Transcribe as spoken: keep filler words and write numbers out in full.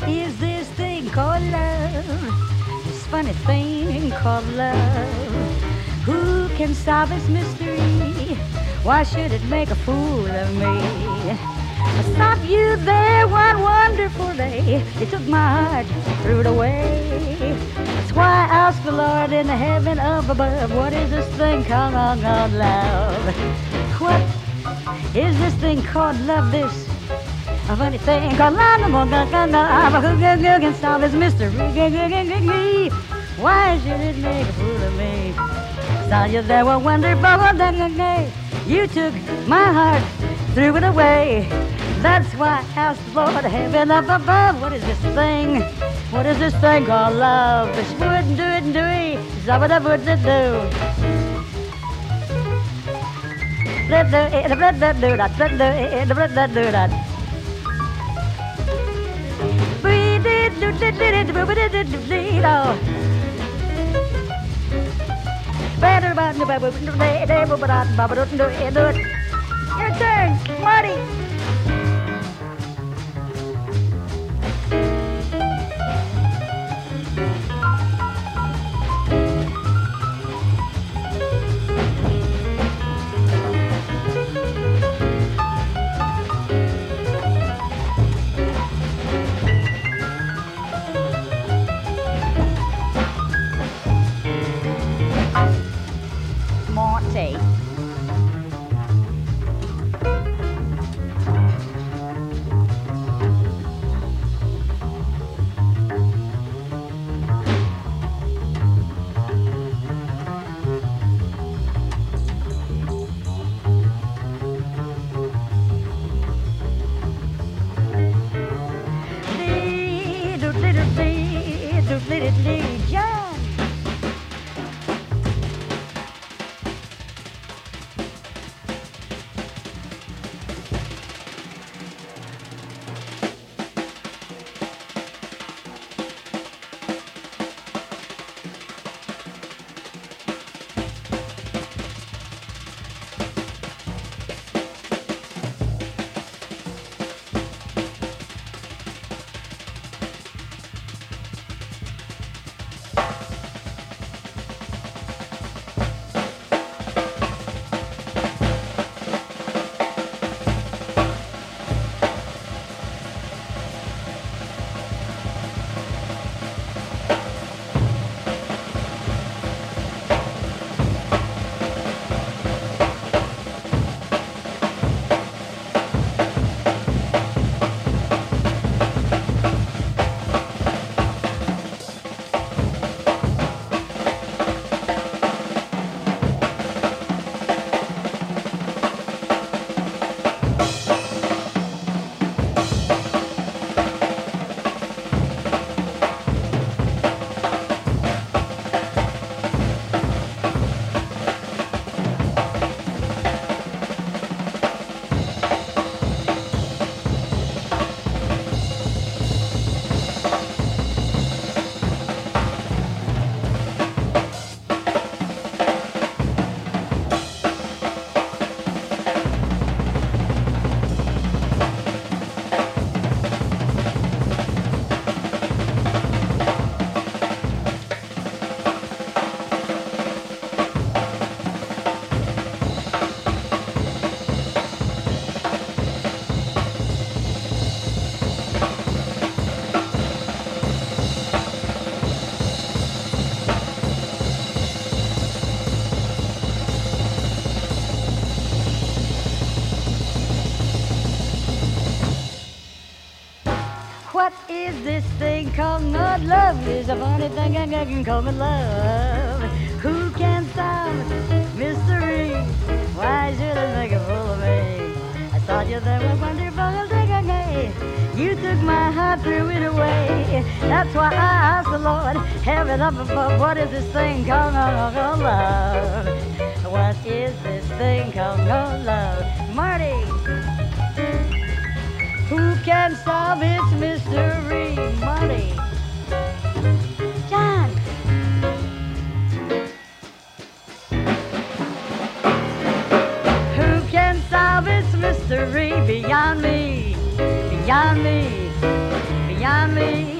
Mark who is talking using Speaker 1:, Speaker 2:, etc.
Speaker 1: is this thing called love? This funny thing called love. Who can solve its mystery? Why should it make a fool of me? I stopped you there one wonderful day. You took my heart, threw it away. That's why I asked the Lord in the heaven up above, what is this thing called, called love? What is this thing called love? This a funny thing called love. Who can solve this mystery? Why should it make a fool of me? Saw you there one wonderful day. You took my heart, threw it away. That's why I asked the Lord heaven up above, what is this thing? What is this thing called love? This wouldn't do it, do it. Zabba would it do? Let the let that do that. Let the let that do that. We did do did did do did did did oh. Better about the baby do it do it do it. Your turn, Marty. Monty. John. What is this thing called not love? Is a funny thing I can call it love. Who can solve mystery? Why should it make a fool of me? I thought you there was wonderful thing. You took my heart, threw it away. That's why I asked the Lord, heaven up above, what is this thing called called love? What is this thing called called love? Marty. Who can solve its mystery? Marty. John. Who can solve its mystery beyond me? Beyond me? Beyond by me.